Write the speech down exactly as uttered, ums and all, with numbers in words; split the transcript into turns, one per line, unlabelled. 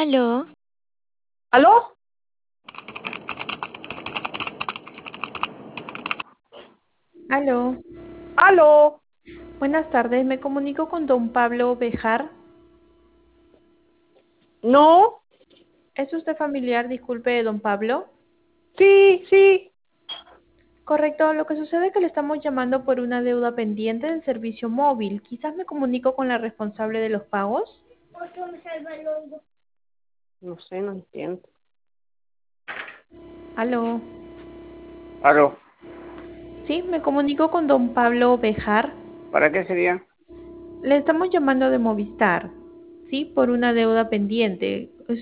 ¿Aló?
¿Aló?
Aló.
¿Aló?
Buenas tardes, me comunico con don Pablo Bejar.
¿No?
¿Es usted familiar, disculpe, de don Pablo?
Sí, sí.
Correcto, lo que sucede es que le estamos llamando por una deuda pendiente del servicio móvil. Quizás me comunico con la responsable de los pagos.
No sé, no entiendo.
Aló.
¿Aló?
Sí, me comunico con don Pablo Bejar.
¿Para qué sería?
Le estamos llamando de Movistar. Sí, por una deuda pendiente.